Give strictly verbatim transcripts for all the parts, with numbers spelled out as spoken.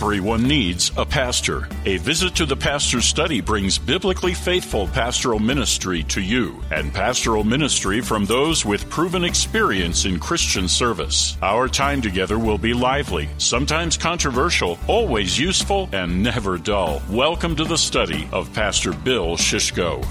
Everyone needs a pastor. A visit to the pastor's study brings biblically faithful pastoral ministry to you, and pastoral ministry from those with proven experience in Christian service. Our time together will be lively, sometimes controversial, always useful, and never dull. Welcome to the study of Pastor Bill Shishko.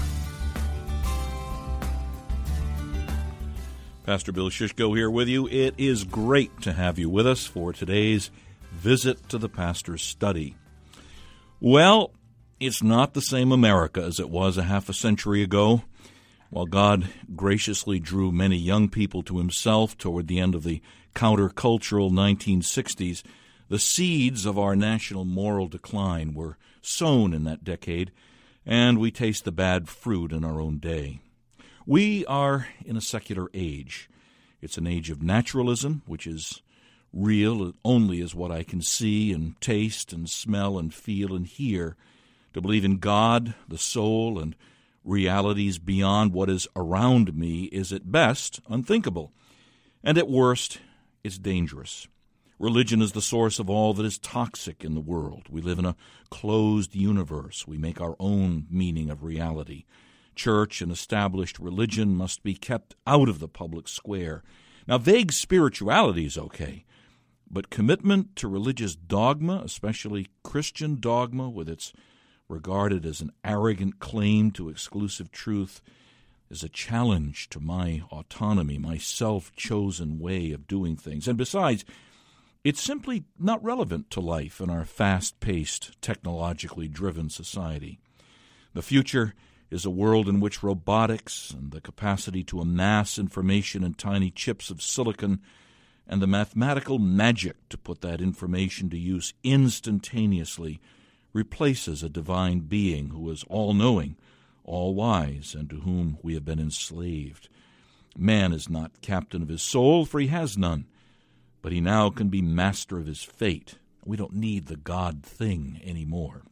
Pastor Bill Shishko here with you. It is great to have you with us for today's visit to the pastor's study. Well, it's not the same America as it was a half a century ago. While God graciously drew many young people to himself toward the end of the countercultural nineteen sixties, the seeds of our national moral decline were sown in that decade, and we taste the bad fruit in our own day. We are in a secular age. It's an age of naturalism, which is real only as what I can see and taste and smell and feel and hear. To believe in God, the soul, and realities beyond what is around me is at best unthinkable, and at worst it's dangerous. Religion is the source of all that is toxic in the world. We live in a closed universe. We make our own meaning of reality. Church and established religion must be kept out of the public square. Now, vague spirituality is okay, but commitment to religious dogma, especially Christian dogma, with its regarded as an arrogant claim to exclusive truth, is a challenge to my autonomy, my self-chosen way of doing things. And besides, it's simply not relevant to life in our fast-paced, technologically driven society. The future is a world in which robotics and the capacity to amass information in tiny chips of silicon and the mathematical magic to put that information to use instantaneously replaces a divine being who is all-knowing, all-wise, and to whom we have been enslaved. Man is not captain of his soul, for he has none, but he now can be master of his fate. We don't need the God thing anymore.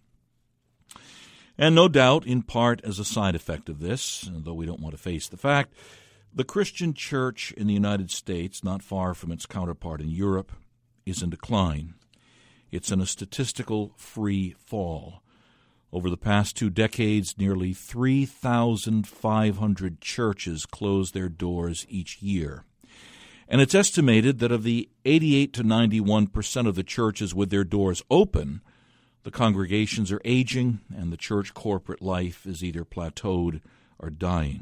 And no doubt, in part as a side effect of this, though we don't want to face the fact, the Christian church in the United States, not far from its counterpart in Europe, is in decline. It's in a statistical free fall. Over the past two decades, nearly three thousand five hundred churches close their doors each year. And it's estimated that of the eighty-eight to ninety-one percent of the churches with their doors open, the congregations are aging and the church corporate life is either plateaued or dying.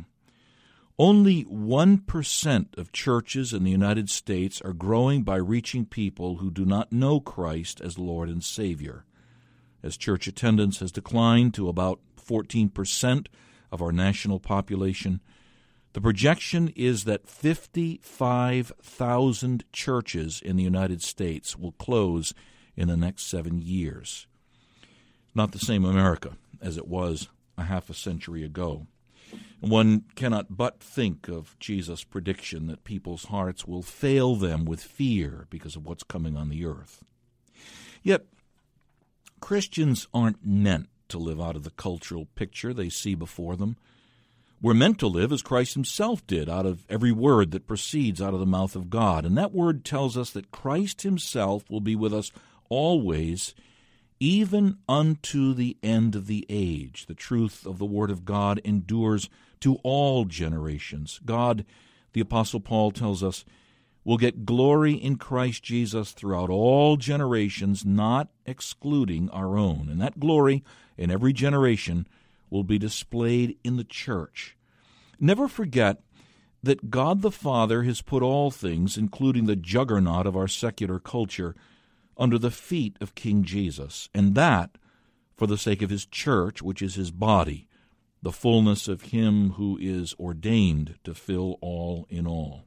Only one percent of churches in the United States are growing by reaching people who do not know Christ as Lord and Savior. As church attendance has declined to about fourteen percent of our national population, the projection is that fifty-five thousand churches in the United States will close in the next seven years. Not the same America as it was a half a century ago. One cannot but think of Jesus' prediction that people's hearts will fail them with fear because of what's coming on the earth. Yet, Christians aren't meant to live out of the cultural picture they see before them. We're meant to live as Christ himself did, out of every word that proceeds out of the mouth of God. And that word tells us that Christ himself will be with us always, even unto the end of the age. The truth of the Word of God endures to all generations. God, the Apostle Paul tells us, will get glory in Christ Jesus throughout all generations, not excluding our own. And that glory in every generation will be displayed in the church. Never forget that God the Father has put all things, including the juggernaut of our secular culture, under the feet of King Jesus, and that for the sake of his church, which is his body, the fullness of him who is ordained to fill all in all.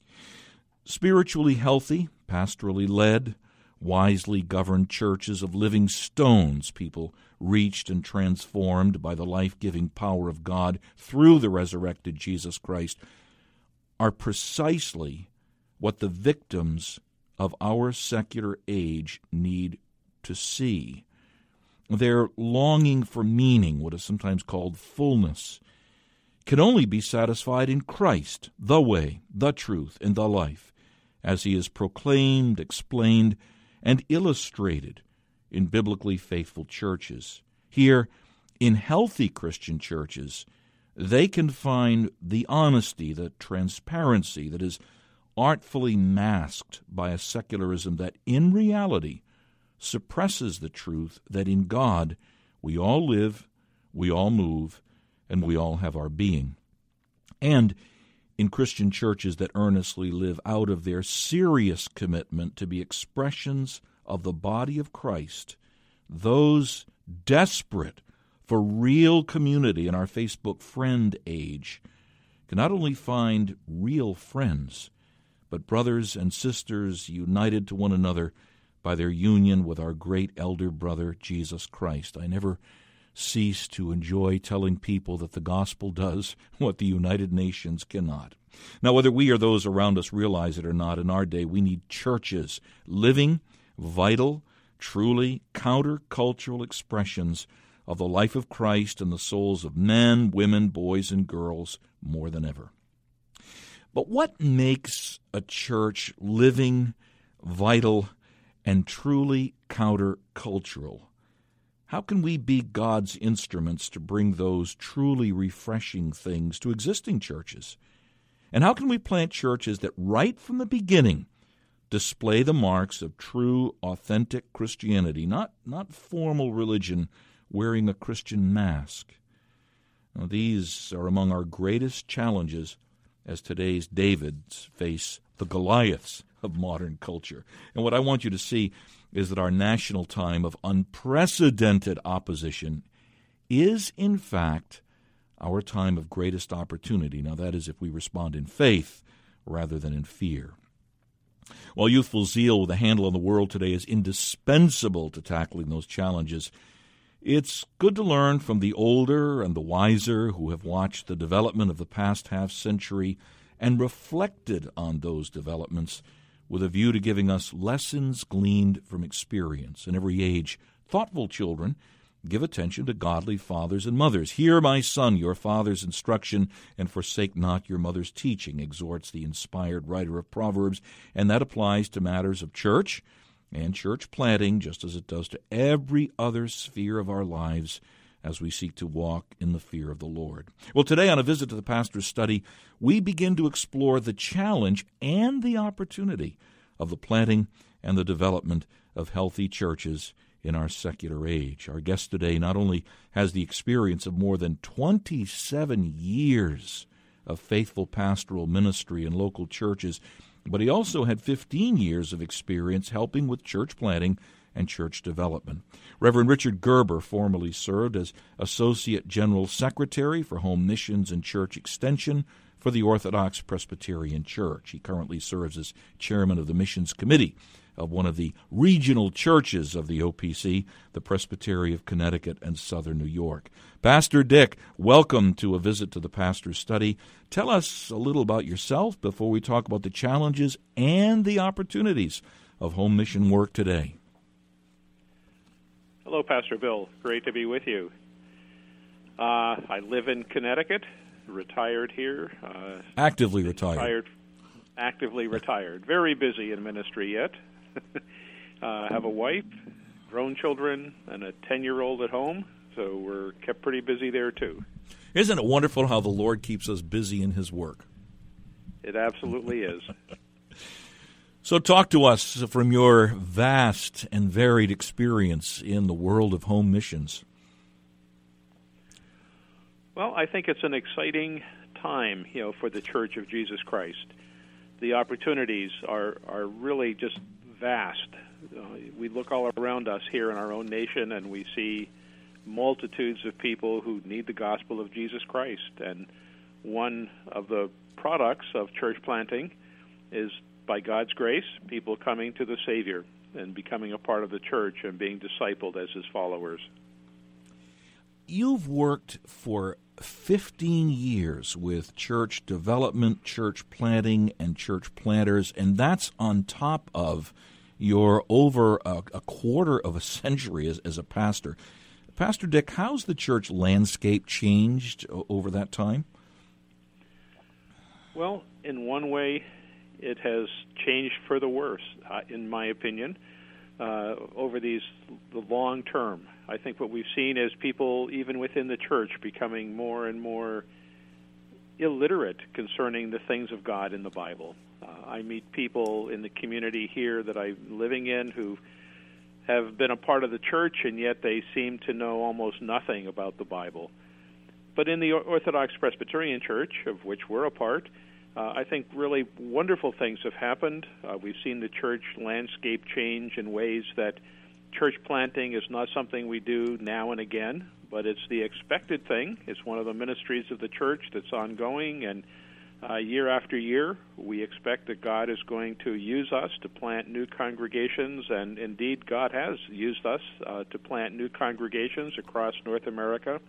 Spiritually healthy, pastorally led, wisely governed churches of living stones, people reached and transformed by the life-giving power of God through the resurrected Jesus Christ, are precisely what the victims of our secular age need to see. Their longing for meaning, what is sometimes called fullness, can only be satisfied in Christ, the way, the truth, and the life, as he is proclaimed, explained, and illustrated in biblically faithful churches. Here, in healthy Christian churches, they can find the honesty, the transparency that is artfully masked by a secularism that, in reality, suppresses the truth that in God we all live, we all move, and we all have our being. And in Christian churches that earnestly live out of their serious commitment to be expressions of the body of Christ, those desperate for real community in our Facebook friend age can not only find real friends, but brothers and sisters united to one another by their union with our great elder brother, Jesus Christ. I never cease to enjoy telling people that the gospel does what the United Nations cannot. Now, whether we or those around us realize it or not, in our day we need churches, living, vital, truly countercultural expressions of the life of Christ in the souls of men, women, boys, and girls more than ever. But what makes a church living, vital, and truly countercultural? How can we be God's instruments to bring those truly refreshing things to existing churches? And how can we plant churches that right from the beginning display the marks of true, authentic Christianity, not, not formal religion wearing a Christian mask? Now, these are among our greatest challenges as today's Davids face the Goliaths of modern culture. And what I want you to see is that our national time of unprecedented opposition is, in fact, our time of greatest opportunity. Now, that is if we respond in faith rather than in fear. While youthful zeal with a handle on the world today is indispensable to tackling those challenges, it's good to learn from the older and the wiser who have watched the development of the past half-century and reflected on those developments with a view to giving us lessons gleaned from experience. In every age, thoughtful children give attention to godly fathers and mothers. "Hear, my son, your father's instruction, and forsake not your mother's teaching," exhorts the inspired writer of Proverbs, and that applies to matters of church and church planting, just as it does to every other sphere of our lives as we seek to walk in the fear of the Lord. Well, today on A Visit to the Pastor's Study, we begin to explore the challenge and the opportunity of the planting and the development of healthy churches in our secular age. Our guest today not only has the experience of more than twenty-seven years of faithful pastoral ministry in local churches, but he also had fifteen years of experience helping with church planting and church development. Reverend Richard Gerber formerly served as Associate General Secretary for Home Missions and Church Extension for the Orthodox Presbyterian Church. He currently serves as Chairman of the Missions Committee of one of the regional churches of the O P C, the Presbytery of Connecticut and Southern New York. Pastor Dick, welcome to A Visit to the Pastor's Study. Tell us a little about yourself before we talk about the challenges and the opportunities of home mission work today. Hello, Pastor Bill. Great to be with you. Uh, I live in Connecticut, retired here. Uh, actively retired. retired. Actively retired. Very busy in ministry yet. uh, have a wife, grown children, and a ten-year-old at home, so we're kept pretty busy there, too. Isn't it wonderful how the Lord keeps us busy in His work? It absolutely is. So talk to us from your vast and varied experience in the world of home missions. Well, I think it's an exciting time, you know, for the Church of Jesus Christ. The opportunities are, are really just vast. Uh, we look all around us here in our own nation, and we see multitudes of people who need the gospel of Jesus Christ. And one of the products of church planting is, by God's grace, people coming to the Savior and becoming a part of the church and being discipled as His followers. You've worked for fifteen years with church development, church planting, and church planters, and that's on top of your over a, a quarter of a century as, as a pastor. Pastor Dick, how's the church landscape changed over that time? Well, in one way, it has changed for the worse, uh, in my opinion. uh, over these the long term. I think what we've seen is people, even within the church, becoming more and more illiterate concerning the things of God in the Bible. Uh, I meet people in the community here that I'm living in who have been a part of the church, and yet they seem to know almost nothing about the Bible. But in the Orthodox Presbyterian Church, of which we're a part, uh, I think really wonderful things have happened. Uh, we've seen the church landscape change in ways that church planting is not something we do now and again, but it's the expected thing. It's one of the ministries of the church that's ongoing, and uh, year after year, we expect that God is going to use us to plant new congregations, and indeed God has used us uh, to plant new congregations across North America.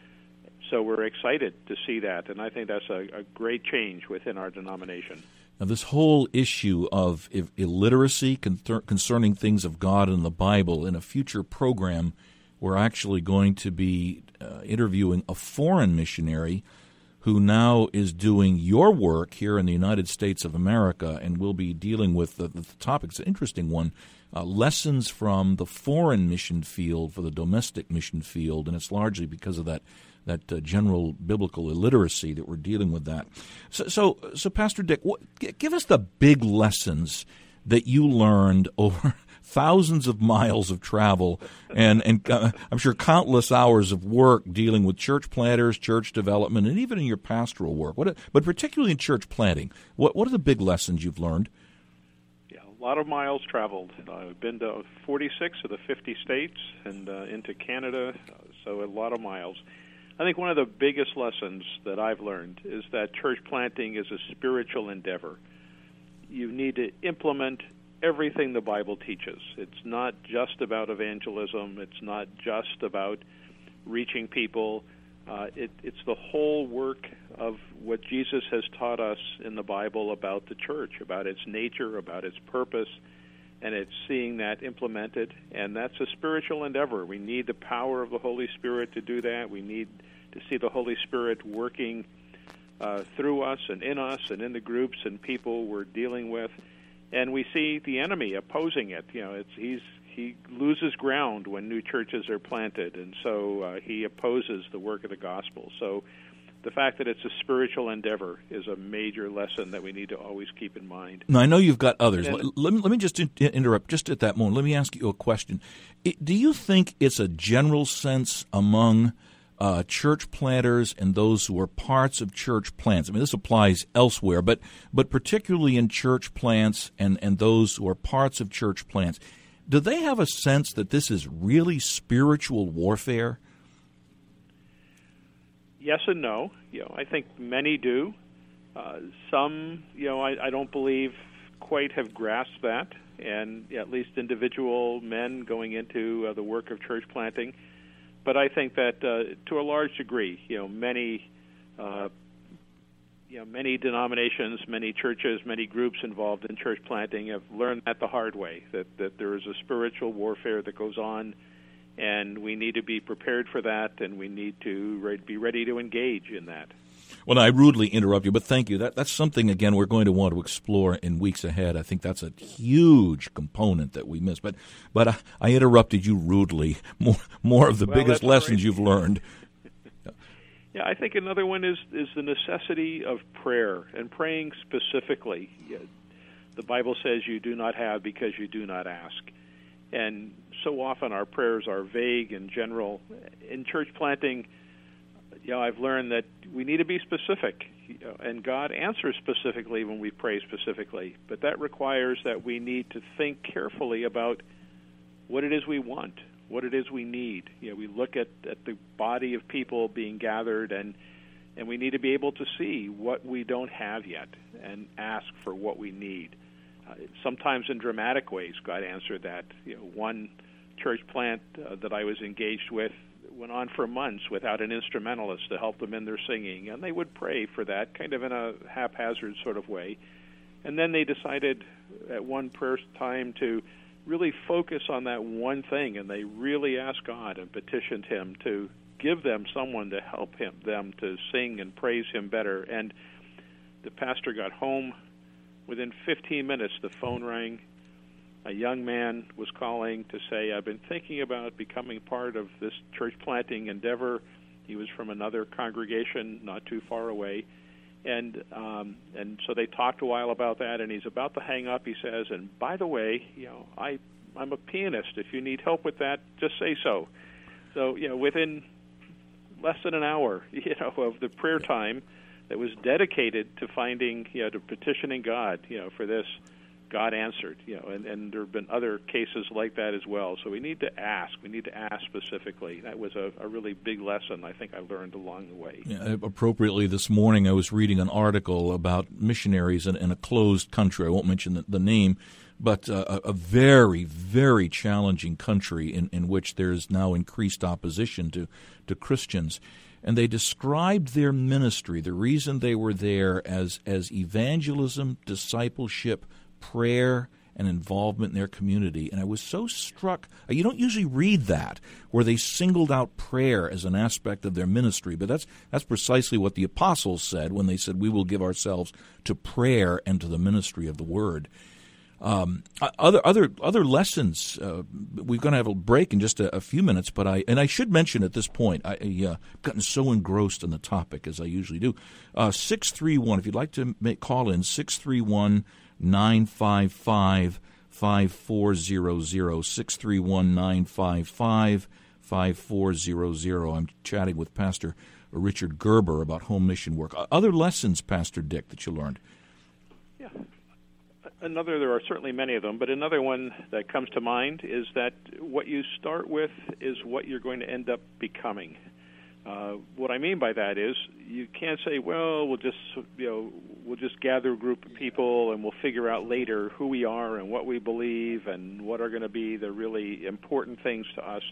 So we're excited to see that, and I think that's a, a great change within our denomination. Now, this whole issue of illiteracy concerning things of God in the Bible, in a future program, we're actually going to be uh, interviewing a foreign missionary who now is doing your work here in the United States of America, and we'll be dealing with the, the topic. It's an interesting one, uh, lessons from the foreign mission field for the domestic mission field, and it's largely because of that that uh, general biblical illiteracy that we're dealing with that. So, so, so Pastor Dick, what, give us the big lessons that you learned over thousands of miles of travel and, and uh, I'm sure countless hours of work dealing with church planters, church development, and even in your pastoral work, what, but particularly in church planting. What, what are the big lessons you've learned? Yeah, a lot of miles traveled. Uh, I've been to forty-six of the fifty states and uh, into Canada, so a lot of miles. I think one of the biggest lessons that I've learned is that church planting is a spiritual endeavor. You need to implement everything the Bible teaches. It's not just about evangelism. It's not just about reaching people. Uh, it, it's the whole work of what Jesus has taught us in the Bible about the church, about its nature, about its purpose, and it's seeing that implemented, and that's a spiritual endeavor. We need the power of the Holy Spirit to do that. We need to see the Holy Spirit working uh, through us and in us and in the groups and people we're dealing with. And we see the enemy opposing it. You know, it's he's he loses ground when new churches are planted, and so uh, he opposes the work of the gospel. So the fact that it's a spiritual endeavor is a major lesson that we need to always keep in mind. Now, I know you've got others. And, let, let, me, let me just interrupt just at that moment. Let me ask you a question. It, do you think it's a general sense among uh, church planters and those who are parts of church plants? I mean, this applies elsewhere, but but particularly in church plants and, and those who are parts of church plants, do they have a sense that this is really spiritual warfare? Yes and no. You know, I think many do. Uh, some, you know, I, I don't believe quite have grasped that, and at least individual men going into uh, the work of church planting. But I think that uh, to a large degree, you know, many, uh, you know, many denominations, many churches, many groups involved in church planting have learned that the hard way, that, that there is a spiritual warfare that goes on, and we need to be prepared for that, and we need to re- be ready to engage in that. Well, I rudely interrupt you, but thank you. That, that's something, again, we're going to want to explore in weeks ahead. I think that's a huge component that we miss. But but I, I interrupted you rudely. More, more of the well, biggest lessons right. you've learned. Yeah, I think another one is, is the necessity of prayer, and praying specifically. The Bible says you do not have because you do not ask. And so often our prayers are vague and general. In church planting, you know, I've learned that we need to be specific, you know, and God answers specifically when we pray specifically. But that requires that we need to think carefully about what it is we want, what it is we need. You know, we look at, at the body of people being gathered, and and we need to be able to see what we don't have yet and ask for what we need. Uh, sometimes in dramatic ways, God answered that. You know, one church plant uh, that I was engaged with went on for months without an instrumentalist to help them in their singing, and they would pray for that, kind of in a haphazard sort of way. And then they decided at one prayer time to really focus on that one thing, and they really asked God and petitioned Him to give them someone to help him them to sing and praise Him better. And the pastor got home. Within fifteen minutes, the phone rang, a young man was calling to say, I've been thinking about becoming part of this church planting endeavor. He was from another congregation not too far away. And um, and so they talked a while about that, and he's about to hang up. He says, and by the way, you know, I, I'm a pianist. If you need help with that, just say so. So, you know, within less than an hour, you know, of the prayer time that was dedicated to finding, you know, to petitioning God, you know, for this, God answered, you know, and, and there have been other cases like that as well. So we need to ask. We need to ask specifically. That was a, a really big lesson I think I learned along the way. Yeah, appropriately, this morning I was reading an article about missionaries in, in a closed country. I won't mention the, the name, but uh, a, a very, very challenging country in, in which there's now increased opposition to, to Christians. And they described their ministry, the reason they were there, as as evangelism, discipleship, prayer, and involvement in their community. And I was so struck. You don't usually read that, where they singled out prayer as an aspect of their ministry, but that's that's precisely what the apostles said when they said, we will give ourselves to prayer and to the ministry of the word. Um, other other other lessons. Uh, we're going to have a break in just a, a few minutes, but I and I should mention at this point, I, I've uh, gotten so engrossed in the topic as I usually do. Uh, six three one. If you'd like to make, call in six three one nine five five five four zero zero six three one nine five five five four zero zero. I'm chatting with Pastor Richard Gerber about home mission work. Other lessons, Pastor Dick, that you learned. Yeah. Another, there are certainly many of them, but another one that comes to mind is that what you start with is what you're going to end up becoming. Uh, what I mean by that is you can't say, well, we'll just, you know, we'll just gather a group of people and we'll figure out later who we are and what we believe and what are going to be the really important things to us.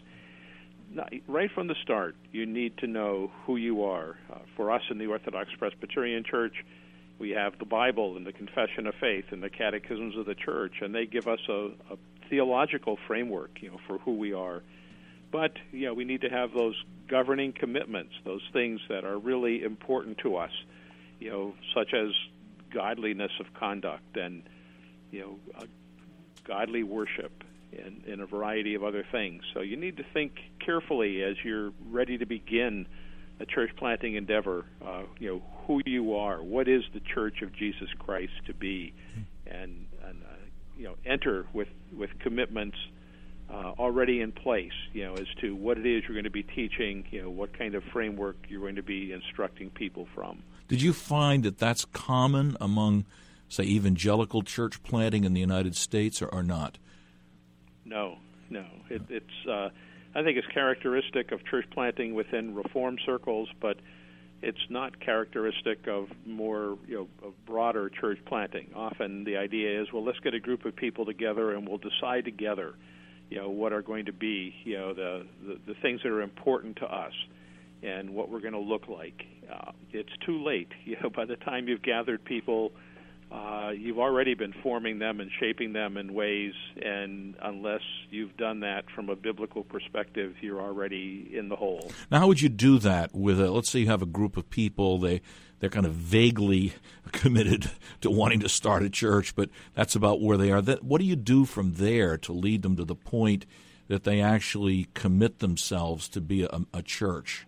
Right from the start, you need to know who you are. Uh, for us in the Orthodox Presbyterian Church, we have the Bible and the Confession of Faith and the Catechisms of the Church, and they give us a, a theological framework, you know, for who we are. But, you know, we need to have those governing commitments, those things that are really important to us, you know, such as godliness of conduct and, you know, uh, godly worship and, and a variety of other things. So you need to think carefully as you're ready to begin a church planting endeavor, uh, you know, who you are, what is the Church of Jesus Christ to be, and, and uh, you know, enter with, with commitments uh, already in place, you know, as to what it is you're going to be teaching, you know, what kind of framework you're going to be instructing people from. Did you find that that's common among, say, evangelical church planting in the United States, or, or not? No, no. It, it's uh, I think it's characteristic of church planting within Reform circles, but it's not characteristic of more, you know, of broader church planting. Often the idea is, well, let's get a group of people together and we'll decide together, you know, what are going to be, you know, the, the, the things that are important to us and what we're going to look like. Uh, it's too late. You know, by the time you've gathered people, uh, you've already been forming them and shaping them in ways, and unless you've done that from a biblical perspective, you're already in the hole. Now, how would you do that with, a, let's say you have a group of people, they, they're kind of vaguely committed to wanting to start a church, but that's about where they are. That, what do you do from there to lead them to the point that they actually commit themselves to be a, a church?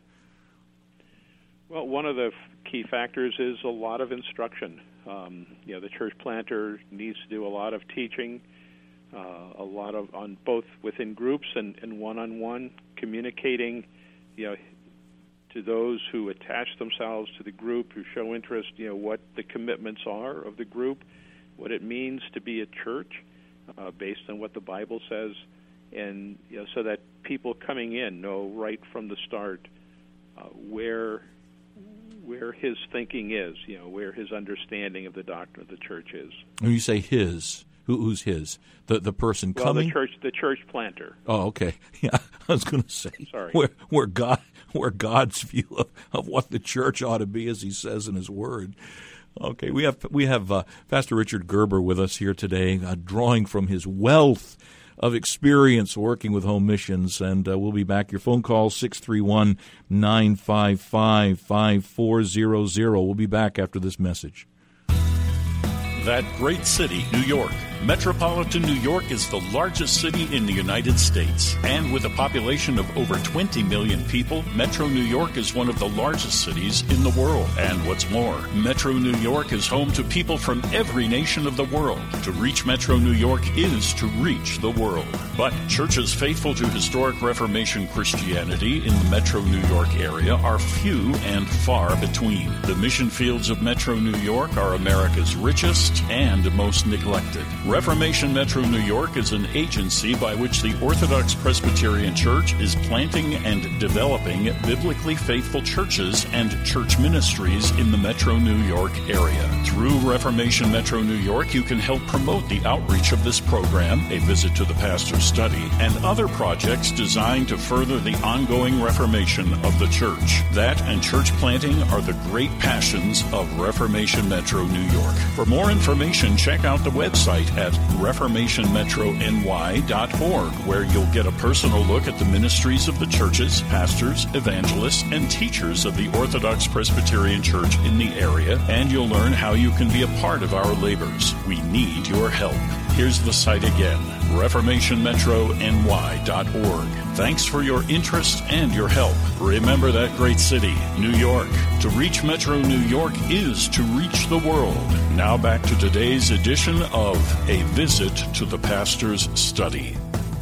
Well, one of the key factors is a lot of instruction. Um, you know, the church planter needs to do a lot of teaching, uh, a lot of on both within groups and, and one-on-one, communicating, you know, to those who attach themselves to the group, who show interest, you know, what the commitments are of the group, what it means to be a church, uh, based on what the Bible says, and you know, so that people coming in know right from the start uh, where. where his thinking is, you know, where his understanding of the doctrine of the church is. When you say his, who, who's his? The the person well, coming? the church, the church planter. Oh, okay. Yeah, I was going to say, Sorry. Where, where God, where God's view of, of what the church ought to be, as He says in His Word. Okay, we have we have uh, Pastor Richard Gerber with us here today, uh, drawing from his wealth of experience working with home missions, and uh, we'll be back. Your phone call, six three one, nine five five, five four zero zero. We'll be back after this message. That great city, New York. Metropolitan New York is the largest city in the United States, and with a population of over twenty million people, Metro New York is one of the largest cities in the world. And what's more, Metro New York is home to people from every nation of the world. To reach Metro New York is to reach the world. But churches faithful to historic Reformation Christianity in the Metro New York area are few and far between. The mission fields of Metro New York are America's richest and most neglected. Reformation Metro New York is an agency by which the Orthodox Presbyterian Church is planting and developing biblically faithful churches and church ministries in the Metro New York area. Through Reformation Metro New York, you can help promote the outreach of this program, a visit to the pastor's study, and other projects designed to further the ongoing reformation of the church. That and church planting are the great passions of Reformation Metro New York. For more information, check out the website at reformation metro n y dot org, where you'll get a personal look at the ministries of the churches, pastors, evangelists, and teachers of the Orthodox Presbyterian Church in the area, and you'll learn how you can be a part of our labors. We need your help. Here's the site again, reformation metro n y dot org. Thanks for your interest and your help. Remember that great city, New York. To reach Metro New York is to reach the world. Now back to today's edition of A Visit to the Pastor's Study.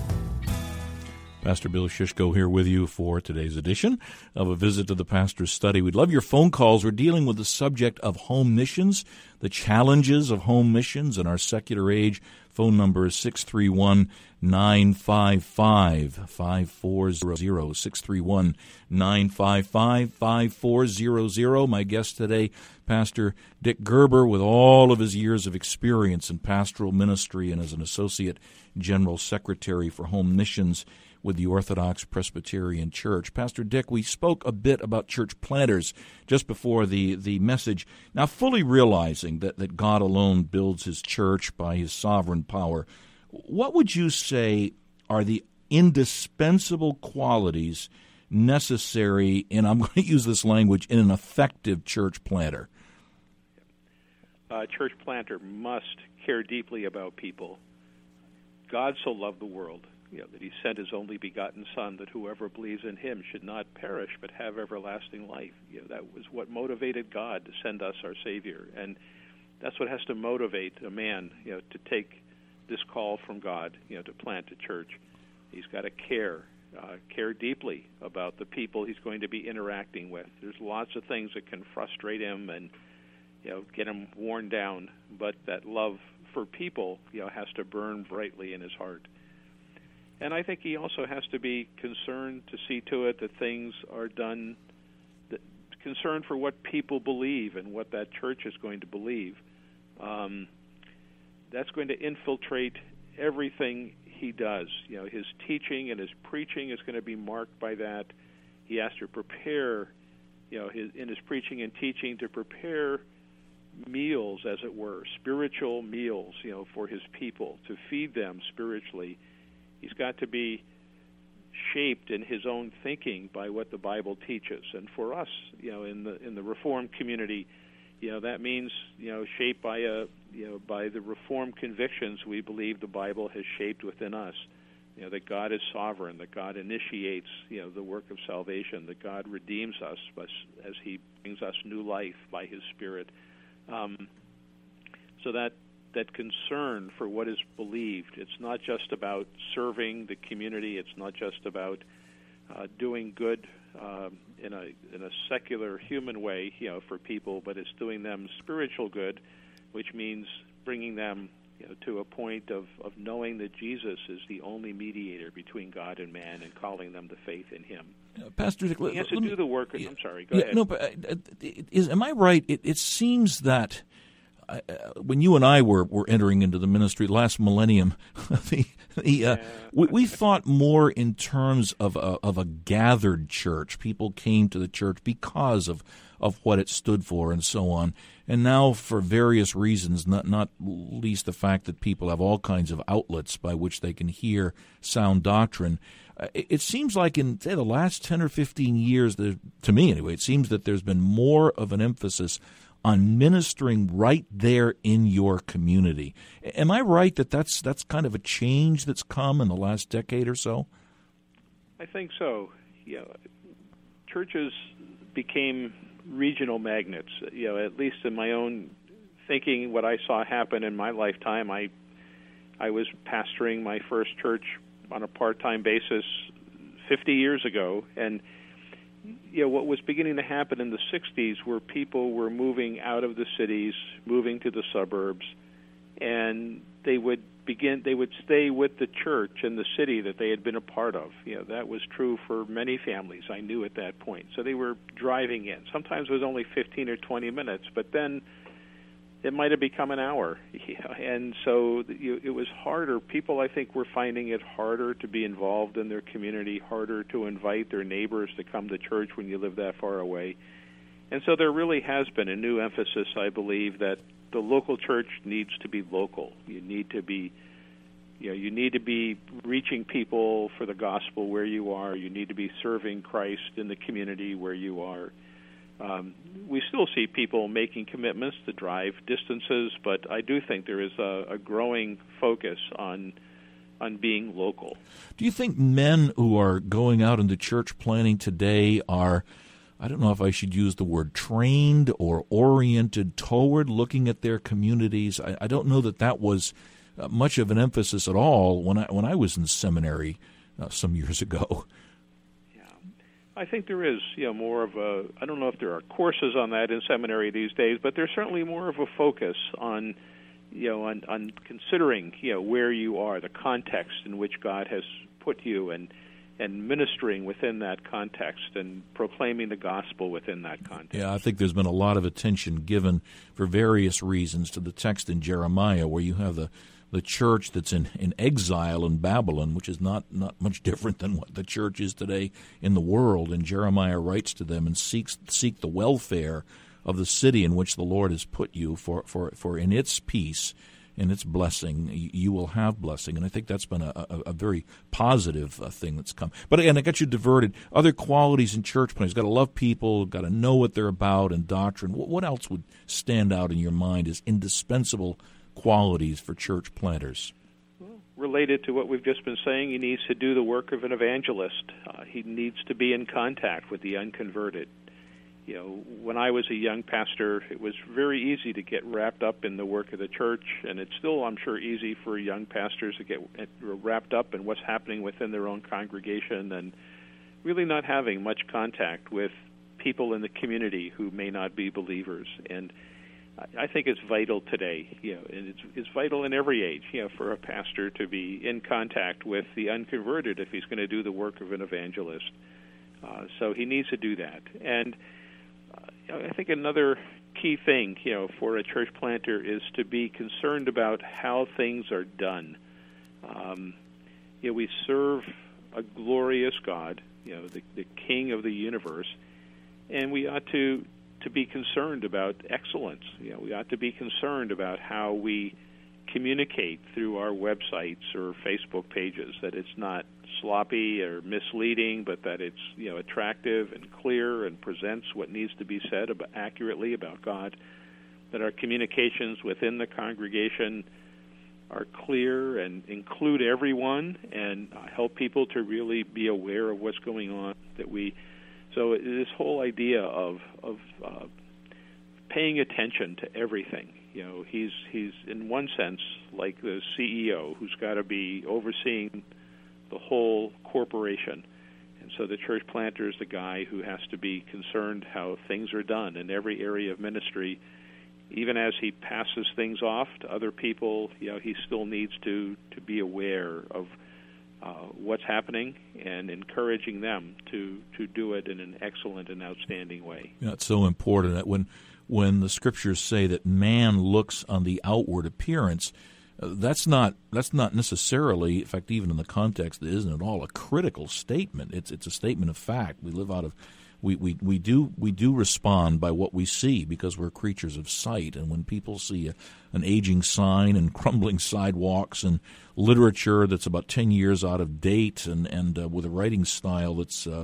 Pastor Bill Shishko here with you for today's edition of A Visit to the Pastor's Study. We'd love your phone calls. We're dealing with the subject of home missions, the challenges of home missions in our secular age. Phone number is six three one, nine five five, five four zero zero, six three one, nine five five, five four zero zero. My guest today, Pastor Dick Gerber, with all of his years of experience in pastoral ministry and as an Associate General Secretary for Home Missions with the Orthodox Presbyterian Church. Pastor Dick, we spoke a bit about church planters just before the, the message. Now, fully realizing that, that God alone builds his church by his sovereign power, what would you say are the indispensable qualities necessary, and I'm going to use this language, in an effective church planter? A church planter must care deeply about people. God so loved the world, you know, that he sent his only begotten Son, that whoever believes in him should not perish but have everlasting life. You know, that was what motivated God to send us our Savior, and that's what has to motivate a man, you know, to take this call from God, you know, to plant a church. He's got to care, uh, care deeply about the people he's going to be interacting with. There's lots of things that can frustrate him and, you know, get him worn down, but that love for people, you know, has to burn brightly in his heart. And I think he also has to be concerned to see to it that things are done, that, concerned for what people believe and what that church is going to believe. Um, that's going to infiltrate everything he does. You know, his teaching and his preaching is going to be marked by that. He has to prepare, you know, his, in his preaching and teaching, to prepare meals, as it were, spiritual meals, you know, for his people, to feed them spiritually. He's got to be shaped in his own thinking by what the Bible teaches. And for us, you know, in the in the Reformed community, you know, that means, you know, shaped by a you know by the Reformed convictions we believe the Bible has shaped within us. You know, that God is sovereign, that God initiates, you know, the work of salvation, that God redeems us as he brings us new life by his Spirit. Um, so that that concern for what is believed. It's not just about serving the community. It's not just about uh, doing good um, in a in a secular human way, you know, for people, but it's doing them spiritual good, which means bringing them, you know, to a point of, of knowing that Jesus is the only mediator between God and man, and calling them to faith in him. Uh, Pastor Dick, he has to do me, the work. I'm sorry. Go yeah, ahead. No, but uh, is am I right? It, it seems that Uh, when you and I were, were entering into the ministry last millennium, the, the, uh, we, we thought more in terms of a, of a gathered church. People came to the church because of, of what it stood for and so on. And now, for various reasons, not not least the fact that people have all kinds of outlets by which they can hear sound doctrine, uh, it, it seems like in, say, the last ten or fifteen years, there, to me anyway, it seems that there's been more of an emphasis on ministering right there in your community. Am I right that that's that's kind of a change that's come in the last decade or so? I think so. Yeah, churches became regional magnets. You know, at least in my own thinking, what I saw happen in my lifetime, I I was pastoring my first church on a part-time basis fifty years ago, and you know, what was beginning to happen in the sixties were people were moving out of the cities, moving to the suburbs, and they would begin, they would stay with the church in the city that they had been a part of. You know, that was true for many families I knew at that point. So they were driving in. Sometimes it was only fifteen or twenty minutes, but then it might have become an hour. You know, and so it was harder. People, I think, were finding it harder to be involved in their community, harder to invite their neighbors to come to church when you live that far away. And so there really has been a new emphasis, I believe, that the local church needs to be local. You need to be, you know, you need to be reaching people for the gospel where you are. You need to be serving Christ in the community where you are. Um, we still see people making commitments to drive distances, but I do think there is a, a growing focus on on being local. Do you think men who are going out into church planning today are, I don't know if I should use the word trained or oriented toward looking at their communities? I, I don't know that that was uh, much of an emphasis at all when I when I was in seminary uh, some years ago. I think there is, you know, more of a, I don't know if there are courses on that in seminary these days, but there's certainly more of a focus on, you know, on, on considering, you know, where you are, the context in which God has put you, and and ministering within that context and proclaiming the gospel within that context. Yeah, I think there's been a lot of attention given for various reasons to the text in Jeremiah where you have the the church that's in, in exile in Babylon, which is not, not much different than what the church is today in the world. And Jeremiah writes to them and seeks seek the welfare of the city in which the Lord has put you, for, for, for in its peace, in its blessing, you will have blessing. And I think that's been a, a, a very positive uh, thing that's come. But again, I got you diverted. Other qualities in church planning. You've got to love people, got to know what they're about and doctrine. What, what else would stand out in your mind as indispensable qualities for church planters? Well, related to what we've just been saying, he needs to do the work of an evangelist. Uh, he needs to be in contact with the unconverted. You know, when I was a young pastor, it was very easy to get wrapped up in the work of the church, and it's still, I'm sure, easy for young pastors to get wrapped up in what's happening within their own congregation and really not having much contact with people in the community who may not be believers. And I think it's vital today, you know, and it's, it's vital in every age, you know, for a pastor to be in contact with the unconverted if he's going to do the work of an evangelist. Uh, so he needs to do that. And uh, I think another key thing, you know, for a church planter is to be concerned about how things are done. Um, you know, we serve a glorious God, you know, the, the King of the universe, and we ought to to be concerned about excellence. You know, we ought to be concerned about how we communicate through our websites or Facebook pages, that it's not sloppy or misleading, but that it's, you know, attractive and clear and presents what needs to be said about, accurately about God, that our communications within the congregation are clear and include everyone and help people to really be aware of what's going on, that we So this whole idea of of uh, paying attention to everything, you know, he's he's in one sense like the C E O who's got to be overseeing the whole corporation, and so the church planter is the guy who has to be concerned how things are done in every area of ministry. Even as he passes things off to other people, you know, he still needs to to be aware of Uh, what's happening and encouraging them to, to do it in an excellent and outstanding way. Yeah, it's so important that when when the scriptures say that man looks on the outward appearance, uh, that's not that's not necessarily, in fact, even in the context, it isn't at all a critical statement. It's it's a statement of fact. We live out of we, we, we do we do respond by what we see because we're creatures of sight. And when people see a, an aging sign and crumbling sidewalks and literature that's about ten years out of date and, and uh, with a writing style that's uh,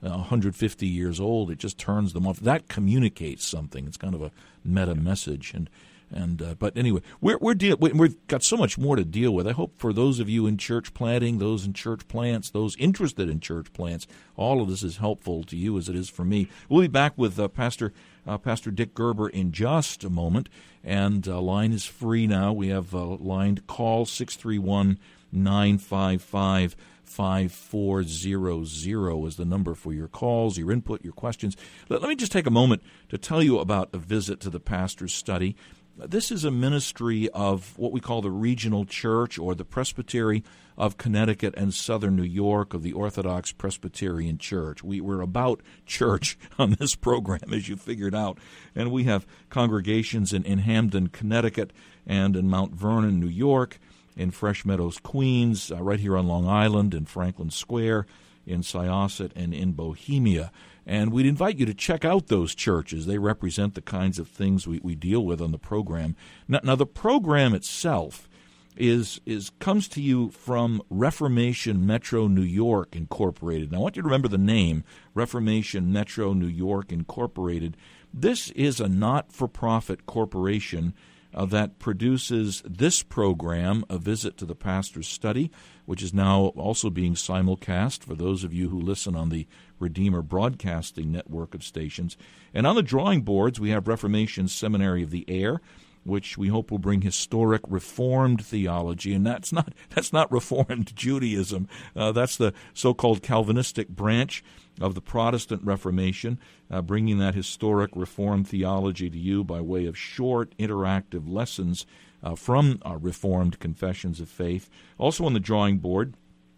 one hundred fifty years old. It just turns them off. That communicates something. It's kind of a meta message. And and uh, but anyway, we're we're deal we've got so much more to deal with. I hope for those of you in church planting, those in church plants, those interested in church plants, all of this is helpful to you as it is for me. We'll be back with uh, Pastor uh, Pastor Dick Gerber in just a moment, and uh, line is free now. We have a uh, line. Call six three one, nine five five, five four zero zero is the number for your calls, your input, your questions. Let, let me just take a moment to tell you about a visit to the pastor's study. This is a ministry of what we call the Regional Church, or the Presbytery of Connecticut and Southern New York, of the Orthodox Presbyterian Church. We, we're about church on this program, as you figured out. And we have congregations in, in Hamden, Connecticut, and in Mount Vernon, New York, in Fresh Meadows, Queens, uh, right here on Long Island, in Franklin Square, in Syosset, and in Bohemia. And we'd invite you to check out those churches. They represent the kinds of things we, we deal with on the program. Now, now the program itself is is comes to you from Reformation Metro New York Incorporated. Now, I want you to remember the name, Reformation Metro New York Incorporated. This is a not-for-profit corporation Uh, that produces this program, A Visit to the Pastor's Study, which is now also being simulcast for those of you who listen on the Redeemer Broadcasting network of stations. And on the drawing boards, we have Reformation Seminary of the Air, which we hope will bring historic Reformed theology, and that's not that's not Reformed Judaism. Uh, that's the so-called Calvinistic branch of the Protestant Reformation, uh, bringing that historic Reformed theology to you by way of short, interactive lessons uh, from uh, Reformed confessions of faith. Also on the drawing board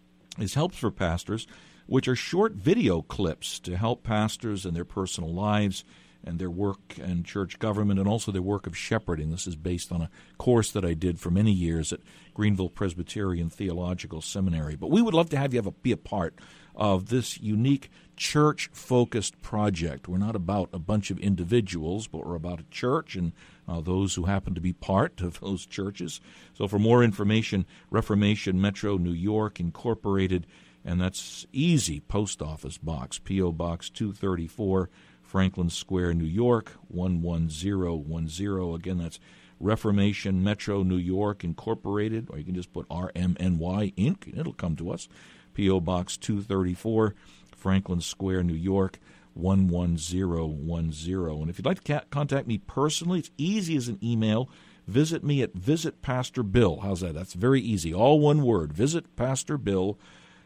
is Helps for Pastors, which are short video clips to help pastors in their personal lives and their work in church government, and also their work of shepherding. This is based on a course that I did for many years at Greenville Presbyterian Theological Seminary. But we would love to have you have a, be a part of this unique church-focused project. We're not about a bunch of individuals, but we're about a church and uh, those who happen to be part of those churches. So for more information, Reformation Metro New York Incorporated, and that's easy, Post Office Box, P O. Box two thirty-four, Franklin Square, New York, one one zero one zero. Again, that's Reformation Metro New York Incorporated, or you can just put R M N Y Incorporated, and it'll come to us. P O. Box two thirty-four, Franklin Square, New York, one one zero one zero. And if you'd like to ca- contact me personally, it's easy as an email. Visit me at Visit Pastor Bill. How's that? That's very easy. All one word, Visit Pastor Bill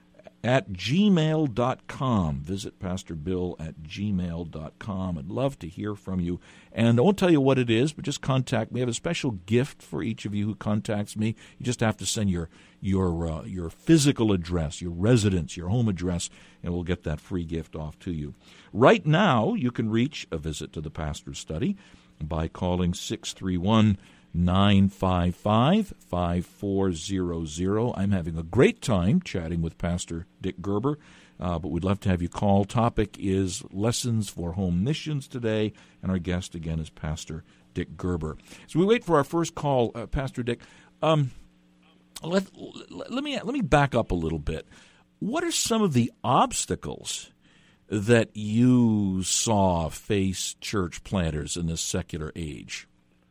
at gmail dot com. Visit Pastor Bill at gmail dot com. I'd love to hear from you. And I won't tell you what it is, but just contact me. I have a special gift for each of you who contacts me. You just have to send your your uh, your physical address, your residence, your home address, and we'll get that free gift off to you. Right now, you can reach A Visit to the Pastor's Study by calling six three one, nine five five, five four zero zero. I'm having a great time chatting with Pastor Dick Gerber, uh, but we'd love to have you call. Topic is Lessons for Home Missions today, and our guest again is Pastor Dick Gerber. So we wait for our first call, uh, Pastor Dick. Um, let, let me let me back up a little bit. What are some of the obstacles that you saw face church planters in this secular age?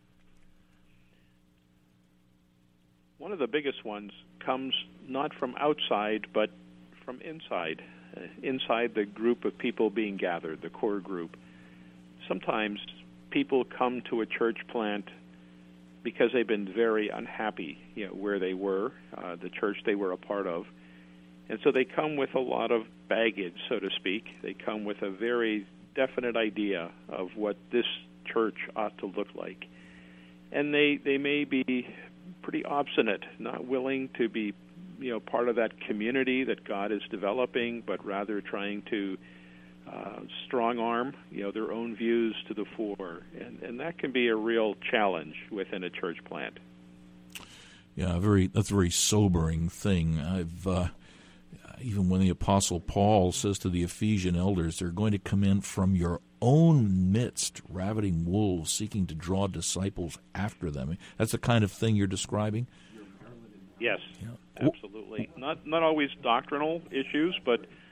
One of the biggest ones comes not from outside, but from inside, uh, inside the group of people being gathered, the core group. Sometimes people come to a church plant because they've been very unhappy, you know, where they were, uh, the church they were a part of. And so they come with a lot of baggage, so to speak. They come with a very definite idea of what this church ought to look like. And they, they may be pretty obstinate, not willing to be, you know, part of that community that God is developing, but rather trying to uh, strong-arm, you know, their own views to the fore. And, and that can be a real challenge within a church plant. Yeah, very. That's a very sobering thing. I've uh, even when the Apostle Paul says to the Ephesian elders, they're going to come in from your own midst, ravening wolves, seeking to draw disciples after them. That's the kind of thing you're describing? Yes, yeah. Absolutely. Not not always doctrinal issues, but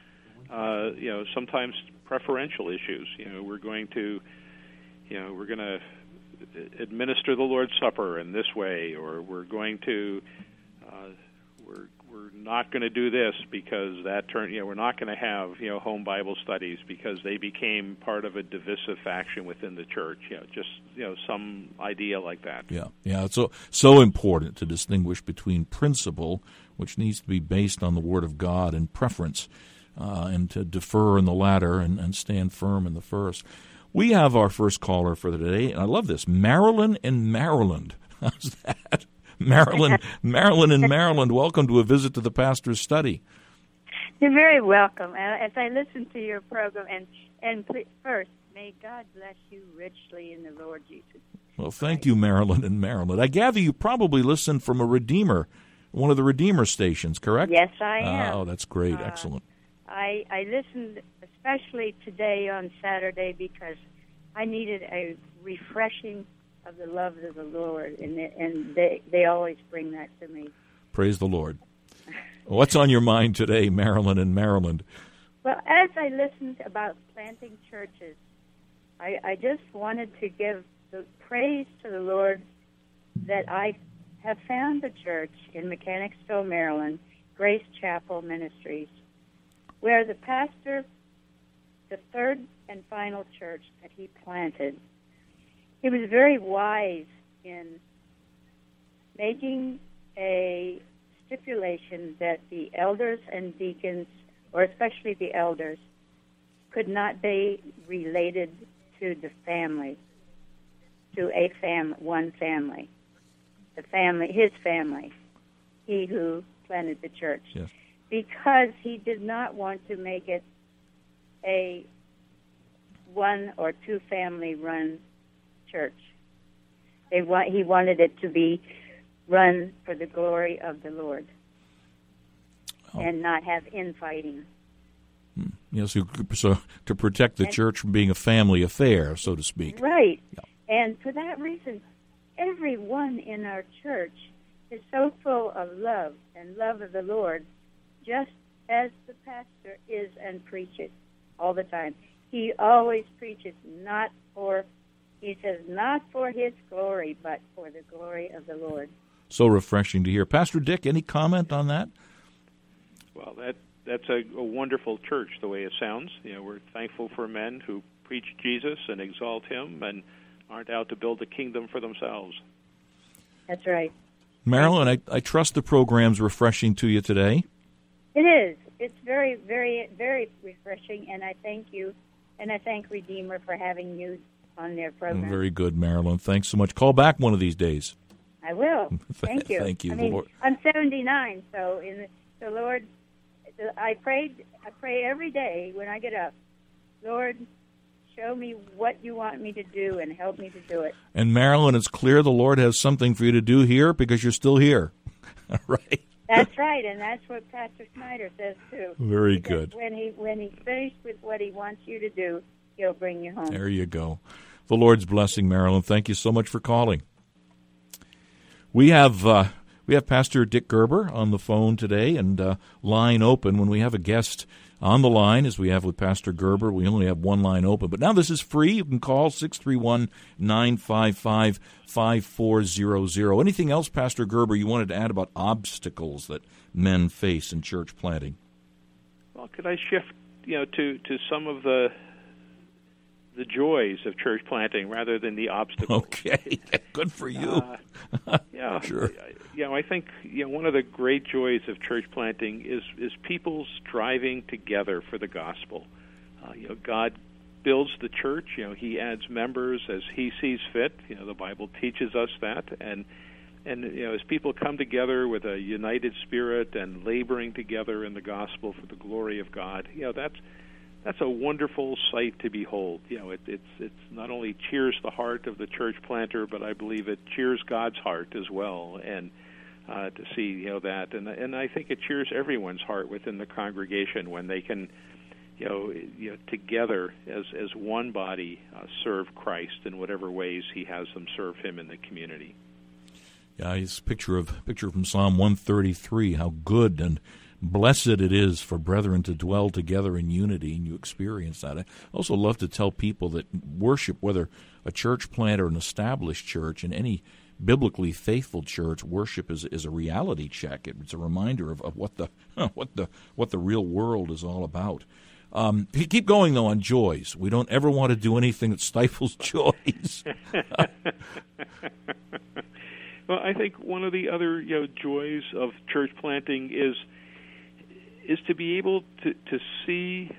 uh, you know, sometimes preferential issues. You know, we're going to, you know, we're going to administer the Lord's Supper in this way, or we're going to, uh, we're we're not going to do this because that turn, you know, we're not going to have, you know, home Bible studies because they became part of a divisive faction within the church. You know, just, you know, some idea like that. Yeah, yeah. It's so so important to distinguish between principle, which needs to be based on the Word of God, and preference, uh, and to defer in the latter and, and stand firm in the first. We have our first caller for the day, and I love this, Marilyn in Maryland. How's that? Marilyn, Marilyn in Maryland, welcome to A Visit to the Pastor's Study. You're very welcome. As I listen to your program, and, and first, may God bless you richly in the Lord Jesus. Well, thank you, Marilyn in Maryland. I gather you probably listen from a Redeemer, one of the Redeemer stations, correct? Yes, I am. Oh, that's great. Uh, Excellent. I, I listened especially today on Saturday because I needed a refreshing of the love of the Lord, and they, and they they always bring that to me. Praise the Lord. What's on your mind today, Marilyn in Maryland? Well, as I listened about planting churches, I, I just wanted to give the praise to the Lord that I have found a church in Mechanicsville, Maryland, Grace Chapel Ministries, where the pastor, the third and final church that he planted, he was very wise in making a stipulation that the elders and deacons, or especially the elders, could not be related to the family, to a fam, one family, the family, his family, he who planted the church, yes. Because he did not want to make it a one or two family run church. They want, he wanted it to be run for the glory of the Lord, oh. and not have infighting. Hmm. Yes, so, so to protect the and, church from being a family affair, so to speak. Right. Yeah. And for that reason, everyone in our church is so full of love and love of the Lord, just as the pastor is and preaches all the time. He always preaches not for, he says, not for his glory, but for the glory of the Lord. So refreshing to hear. Pastor Dick, any comment on that? Well, that that's a, a wonderful church, the way it sounds. You know, we're thankful for men who preach Jesus and exalt him and aren't out to build a kingdom for themselves. That's right. Marilyn, I, I trust the program's refreshing to you today. It is. It's very, very, very refreshing, and I thank you, and I thank Redeemer for having you on their program. Very good, Marilyn. Thanks so much. Call back one of these days. I will. Thank you. Thank you. I mean, Lord. I'm seventy-nine, so in the, the Lord, I prayed. I pray every day when I get up, Lord, show me what you want me to do and help me to do it. And Marilyn, it's clear the Lord has something for you to do here because you're still here, right? That's right, and that's what Pastor Snyder says too. Very because good. When he when he's finished with what he wants you to do, he'll bring you home. There you go. The Lord's blessing, Marilyn. Thank you so much for calling. We have uh, we have Pastor Dick Gerber on the phone today, and uh, line open. When we have a guest on the line, as we have with Pastor Gerber, we only have one line open. But now this is free. You can call six three one, nine five five, five four zero zero. Anything else, Pastor Gerber, you wanted to add about obstacles that men face in church planting? Well, could I shift, you know, to, to some of the the joys of church planting rather than the obstacles? Okay, good for you. Uh, yeah, sure. You know, I think you know one of the great joys of church planting is is people striving together for the gospel. Uh, you know, God builds the church. You know, He adds members as He sees fit. You know, the Bible teaches us that, and and you know, as people come together with a united spirit and laboring together in the gospel for the glory of God, you know, that's that's a wonderful sight to behold. You know, it, it's it's not only cheers the heart of the church planter, but I believe it cheers God's heart as well. And uh, to see you know that, and and I think it cheers everyone's heart within the congregation when they can, you know, you know together as as one body uh, serve Christ in whatever ways He has them serve Him in the community. Yeah, it's a picture of picture from Psalm one thirty-three. How good and blessed it is for brethren to dwell together in unity, and you experience that. I also love to tell people that worship, whether a church plant or an established church, in any biblically faithful church, worship is is a reality check. It's a reminder of, of what the what the what the real world is all about. Um, keep going though on joys. We don't ever want to do anything that stifles joys. Well, I think one of the other you know joys of church planting is is to be able to to see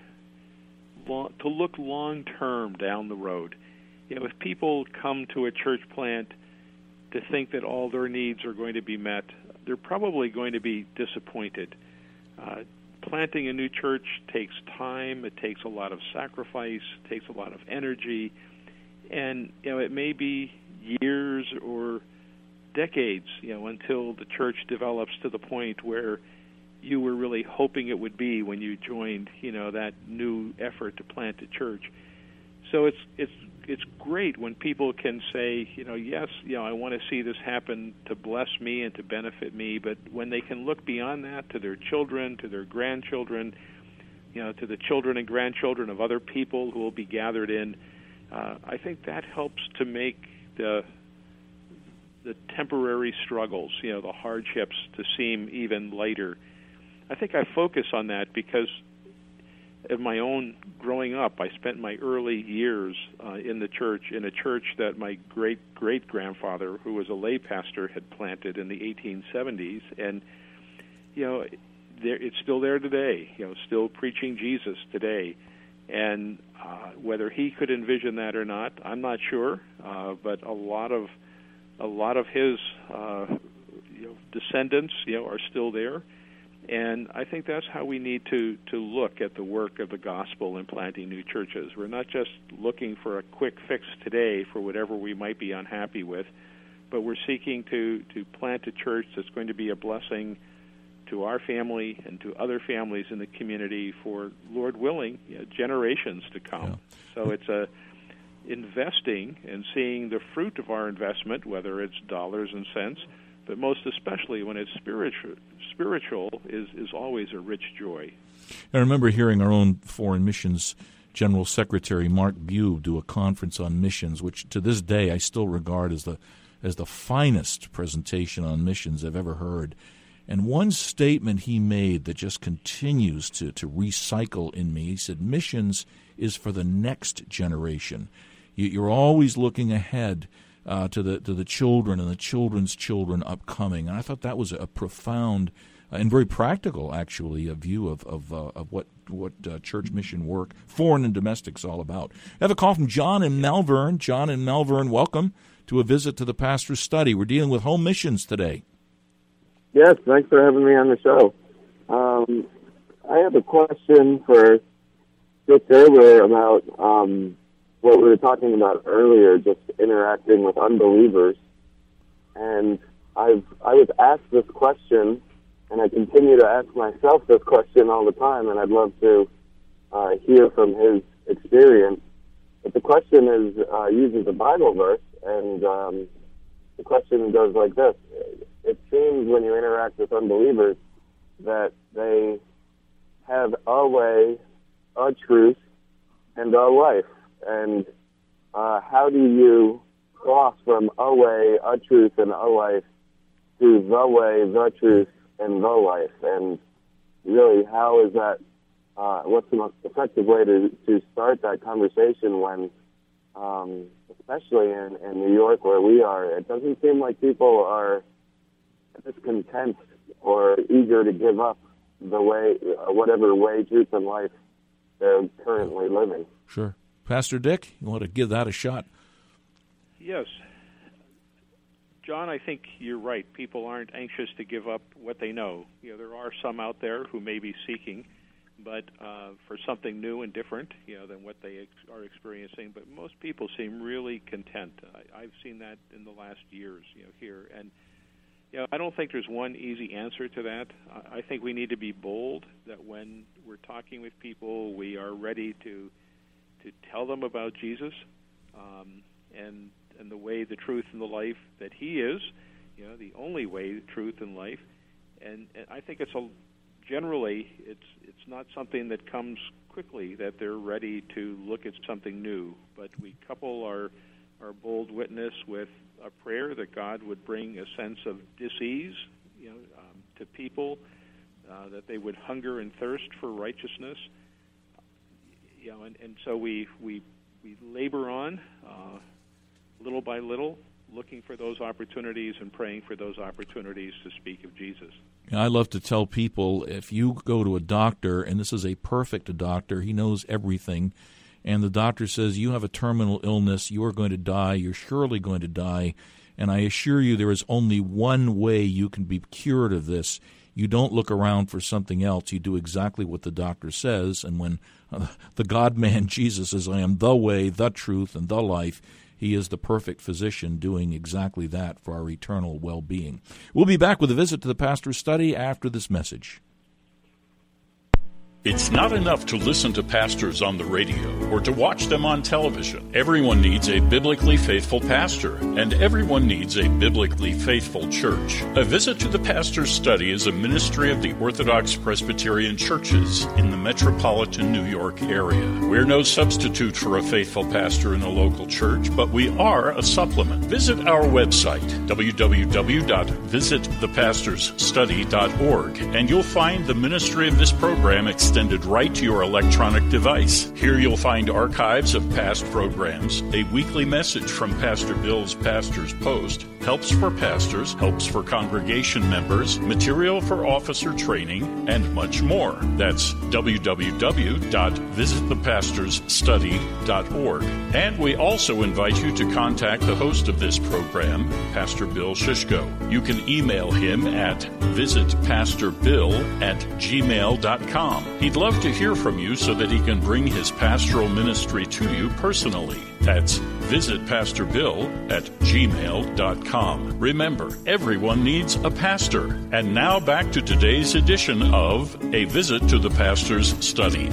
long, to look long term down the road. You know, if people come to a church plant to think that all their needs are going to be met, they're probably going to be disappointed. Uh, planting a new church takes time. It takes a lot of sacrifice. It takes a lot of energy, and you know it may be years or decades, you know, until the church develops to the point where you were really hoping it would be when you joined, you know, that new effort to plant a church. So it's it's it's great when people can say, you know, yes, you know, I want to see this happen to bless me and to benefit me, but when they can look beyond that to their children, to their grandchildren, you know, to the children and grandchildren of other people who will be gathered in, uh, I think that helps to make the the temporary struggles, you know, the hardships to seem even lighter. I think I focus on that because of my own growing up. I spent my early years uh, in the church, in a church that my great-great-grandfather, who was a lay pastor, had planted in the eighteen seventies. And, you know, there, it's still there today, you know, still preaching Jesus today. And uh, whether he could envision that or not, I'm not sure. Uh, but a lot of a lot of his uh, you know, descendants, you know, are still there. And I think that's how we need to, to look at the work of the gospel in planting new churches. We're not just looking for a quick fix today for whatever we might be unhappy with, but we're seeking to, to plant a church that's going to be a blessing to our family and to other families in the community for, Lord willing, you know, generations to come. Yeah. So it's a investing and seeing the fruit of our investment, whether it's dollars and cents, but most especially when it's spiritual, spiritual is, is always a rich joy. I remember hearing our own Foreign Missions General Secretary Mark Bew do a conference on missions, which to this day I still regard as the as the finest presentation on missions I've ever heard. And one statement he made that just continues to, to recycle in me, he said, missions is for the next generation. You, you're always looking ahead Uh, to the to the children and the children's children upcoming, and I thought that was a profound uh, and very practical, actually, a view of of, uh, of what what uh, church mission work, foreign and domestic, is all about. I have a call from John in Malvern. John in Malvern, welcome to a visit to the Pastor's Study. We're dealing with home missions today. Yes, thanks for having me on the show. Um, I have a question for Dick Gerber about Um, what we were talking about earlier, just interacting with unbelievers. And I've I was asked this question, and I continue to ask myself this question all the time, and I'd love to uh, hear from his experience. But the question is uh, uses a Bible verse, and um, the question goes like this. It seems when you interact with unbelievers that they have a way, a truth, and a life. And uh, how do you cross from a way, a truth, and a life to the way, the truth, and the life? And really, how is that, uh, what's the most effective way to, to start that conversation when, um, especially in, in New York where we are, it doesn't seem like people are discontent or eager to give up the way, uh, whatever way, truth, and life they're currently living. Sure. Pastor Dick, you want to give that a shot? Yes. John, I think you're right. People aren't anxious to give up what they know. You know, there are some out there who may be seeking, but uh, for something new and different, you know, than what they ex- are experiencing. But most people seem really content. I, I've seen that in the last years, you know, here. And you know, I don't think there's one easy answer to that. I, I think we need to be bold. That when we're talking with people, we are ready to. to tell them about Jesus um, and and the way, the truth, and the life that He is, you know, the only way, the truth, and life. And, and I think it's a generally, it's it's not something that comes quickly, that they're ready to look at something new. But we couple our our bold witness with a prayer that God would bring a sense of dis-ease, you know, um, to people, uh, that they would hunger and thirst for righteousness. You know, and, and so we we we labor on uh, little by little, looking for those opportunities and praying for those opportunities to speak of Jesus. I love to tell people, if you go to a doctor, and this is a perfect doctor, he knows everything, and the doctor says, you have a terminal illness, you are going to die, you're surely going to die, and I assure you there is only one way you can be cured of this. You don't look around for something else. You do exactly what the doctor says, and when uh, the God-man Jesus says, I am the way, the truth, and the life, he is the perfect physician doing exactly that for our eternal well-being. We'll be back with a visit to the pastor's study after this message. It's not enough to listen to pastors on the radio or to watch them on television. Everyone needs a biblically faithful pastor, and everyone needs a biblically faithful church. A Visit to the Pastor's Study is a ministry of the Orthodox Presbyterian churches in the metropolitan New York area. We're no substitute for a faithful pastor in a local church, but we are a supplement. Visit our website, w w w dot visit the pastors study dot org, and you'll find the ministry of this program extended right to your electronic device. Here you'll find archives of past programs, a weekly message from Pastor Bill's Pastor's Post, helps for pastors, helps for congregation members, material for officer training, and much more. That's w w w dot visit the pastors study dot org. And we also invite you to contact the host of this program, Pastor Bill Shishko. You can email him at visit pastor bill at gmail dot com. He'd love to hear from you so that he can bring his pastoral ministry to you personally. That's visit pastor bill at gmail dot com. Remember, everyone needs a pastor. And now back to today's edition of A Visit to the Pastor's Study.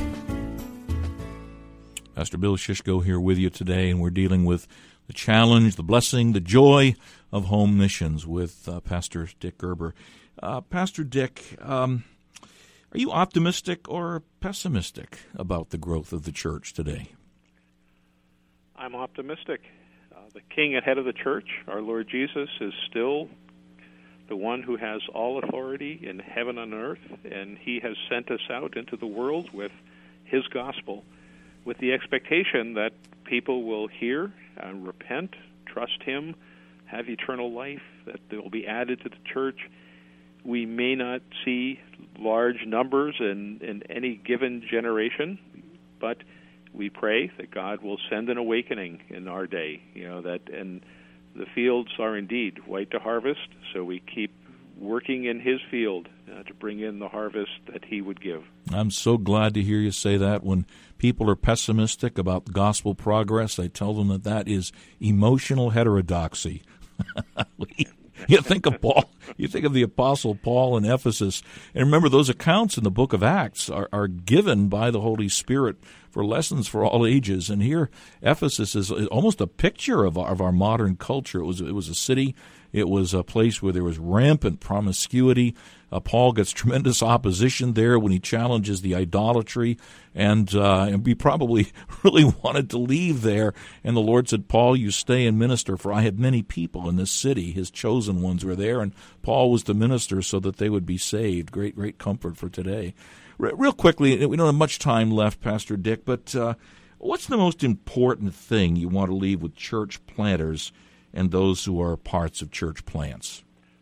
Pastor Bill Shishko here with you today, and we're dealing with the challenge, the blessing, the joy of home missions with uh, Pastor Dick Gerber. Uh, Pastor Dick, um, are you optimistic or pessimistic about the growth of the church today? I'm optimistic. Uh, the King and head of the church, our Lord Jesus, is still the one who has all authority in heaven and earth, and he has sent us out into the world with his gospel, with the expectation that people will hear and repent, trust him, have eternal life, that they will be added to the church. We may not see large numbers in, in any given generation, but we pray that God will send an awakening in our day, you know, that and the fields are indeed white to harvest, so we keep working in his field uh, to bring in the harvest that he would give. I'm so glad to hear you say that. When people are pessimistic about gospel progress, I tell them that that is emotional heterodoxy. You think of Paul, you think of the Apostle Paul in Ephesus, and remember those accounts in the book of Acts are, are given by the Holy Spirit for lessons for all ages. And here, Ephesus is almost a picture of our, of our modern culture. It was it was a city. It was a place where there was rampant promiscuity. Uh, Paul gets tremendous opposition there when he challenges the idolatry, and, uh, and he probably really wanted to leave there. And the Lord said, Paul, you stay and minister, for I have many people in this city. His chosen ones were there, and Paul was to minister so that they would be saved. Great, great comfort for today. R- real quickly, we don't have much time left, Pastor Dick, but uh, what's the most important thing you want to leave with church planters and those who are parts of church plants?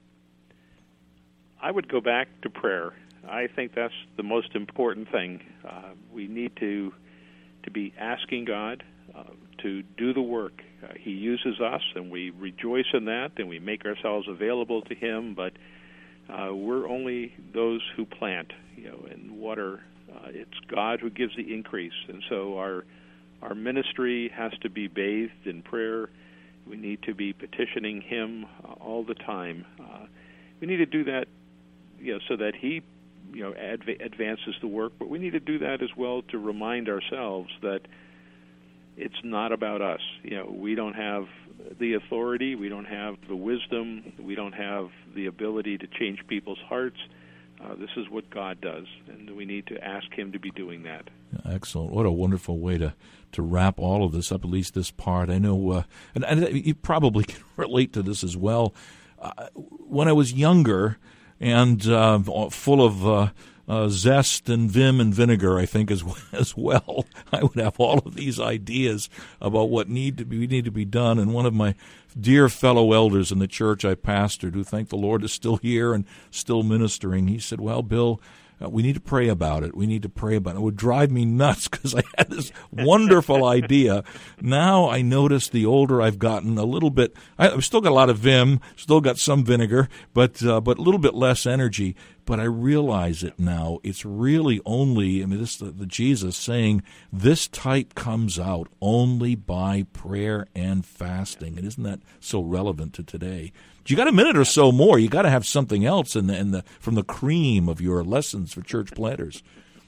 I would go back to prayer. I think that's the most important thing. Uh, we need to to be asking God uh, to do the work. Uh, he uses us, and we rejoice in that, and we make ourselves available to him, but uh, we're only those who plant, you know, and water. Uh, it's God who gives the increase, and so our our ministry has to be bathed in prayer. We need to be petitioning him uh, all the time. Uh, we need to do that, you know, so that he, you know, adv- advances the work. But we need to do that as well to remind ourselves that it's not about us. You know, we don't have the authority, we don't have the wisdom, we don't have the ability to change people's hearts. uh, this is what God does, and we need to ask him to be doing that. Excellent. What a wonderful way to, to wrap all of this up, at least this part. I know, uh, and, and you probably can relate to this as well. Uh, when I was younger and uh, full of uh, uh, zest and vim and vinegar, I think, as, as well, I would have all of these ideas about what need to be need to be done. And one of my dear fellow elders in the church I pastored, who, thank the Lord, is still here and still ministering, he said, well, Bill, Uh, we need to pray about it. We need to pray about it. It would drive me nuts because I had this wonderful idea. Now I notice the older I've gotten, a little bit, I, I've still got a lot of vim, still got some vinegar, but uh, but a little bit less energy. But I realize it now. It's really only, I mean, this the, the Jesus saying this type comes out only by prayer and fasting. And isn't that so relevant to today? You got a minute or so more. You got to have something else in the, in the from the cream of your lessons for church planters.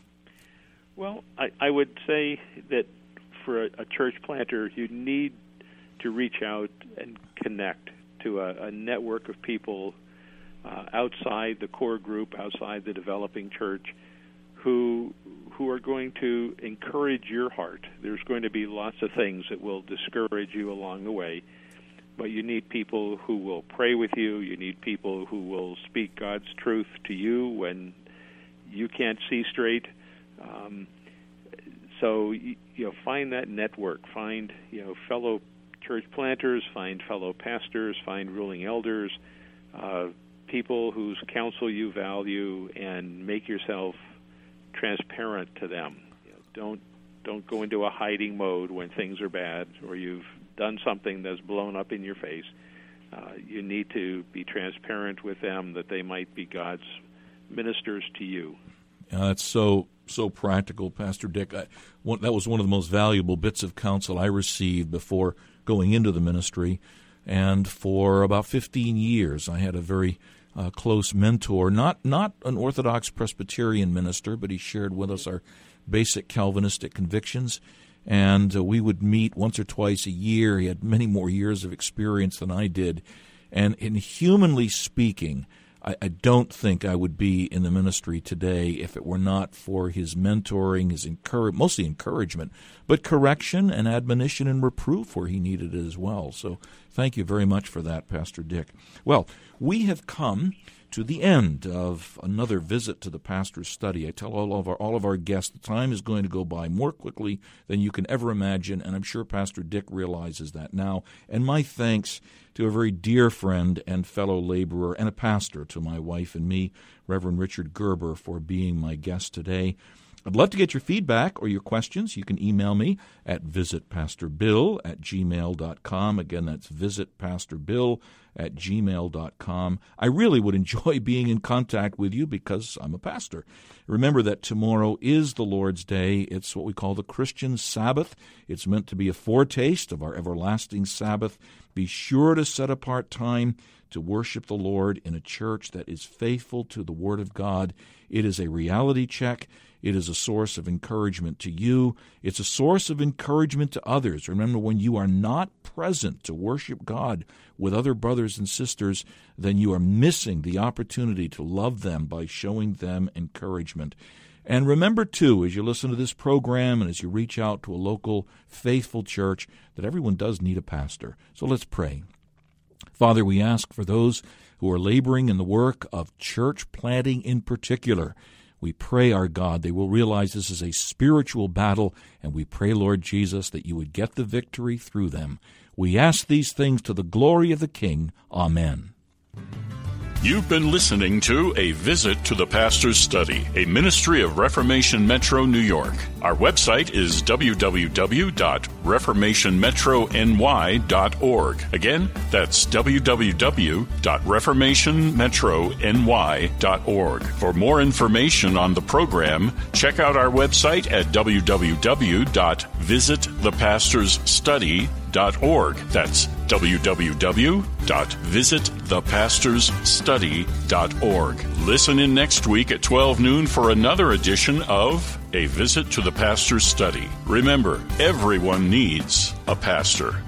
Well, I, I would say that for a, a church planter, you need to reach out and connect to a, a network of people uh, outside the core group, outside the developing church, who who are going to encourage your heart. There's going to be lots of things that will discourage you along the way. But you need people who will pray with you. You need people who will speak God's truth to you when you can't see straight. Um, so you, you know, find that network. Find you know fellow church planters. Find fellow pastors. Find ruling elders. Uh, people whose counsel you value, and make yourself transparent to them. You know, don't don't go into a hiding mode when things are bad or you've done something that's blown up in your face. Uh, you need to be transparent with them that they might be God's ministers to you. Uh, that's so so practical, Pastor Dick. I, one, that was one of the most valuable bits of counsel I received before going into the ministry. And for about fifteen years, I had a very uh, close mentor, not not an Orthodox Presbyterian minister, but he shared with us our basic Calvinistic convictions. And uh, we would meet once or twice a year. He had many more years of experience than I did. And in humanly speaking, I, I don't think I would be in the ministry today if it were not for his mentoring, his encourage, mostly encouragement, but correction and admonition and reproof where he needed it as well. So thank you very much for that, Pastor Dick. Well, we have come to the end of another visit to the pastor's study. I tell all of our all of our guests the time is going to go by more quickly than you can ever imagine, and I'm sure Pastor Dick realizes that now. And my thanks to a very dear friend and fellow laborer and a pastor to my wife and me, Reverend Richard Gerber, for being my guest today. I'd love to get your feedback or your questions. You can email me at visitpastorbill at gmail dot com. Again, that's visitpastorbill at gmail dot com. I really would enjoy being in contact with you because I'm a pastor. Remember that tomorrow is the Lord's Day. It's what we call the Christian Sabbath. It's meant to be a foretaste of our everlasting Sabbath. Be sure to set apart time to worship the Lord in a church that is faithful to the Word of God. It is a reality check. It is a source of encouragement to you. It's a source of encouragement to others. Remember, when you are not present to worship God with other brothers and sisters, then you are missing the opportunity to love them by showing them encouragement. And remember, too, as you listen to this program and as you reach out to a local faithful church, that everyone does need a pastor. So let's pray. Father, we ask for those who are laboring in the work of church planting in particular. We pray, our God, they will realize this is a spiritual battle, and we pray, Lord Jesus, that you would get the victory through them. We ask these things to the glory of the King. Amen. You've been listening to A Visit to the Pastor's Study, a ministry of Reformation Metro New York. Our website is w w w dot reformation metro n y dot org. Again, that's w w w dot reformation metro n y dot org. For more information on the program, check out our website at w w w dot visit the pastors study dot org. That's w w w dot visit the pastors study dot org. Listen in next week at twelve noon for another edition of A Visit to the Pastor's Study. Remember, everyone needs a pastor.